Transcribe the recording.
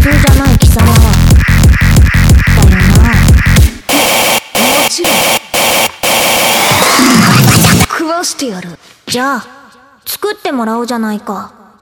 通じゃない貴様はだよな。 もちろん食わしてやる。 じゃあ作ってもらおうじゃないか。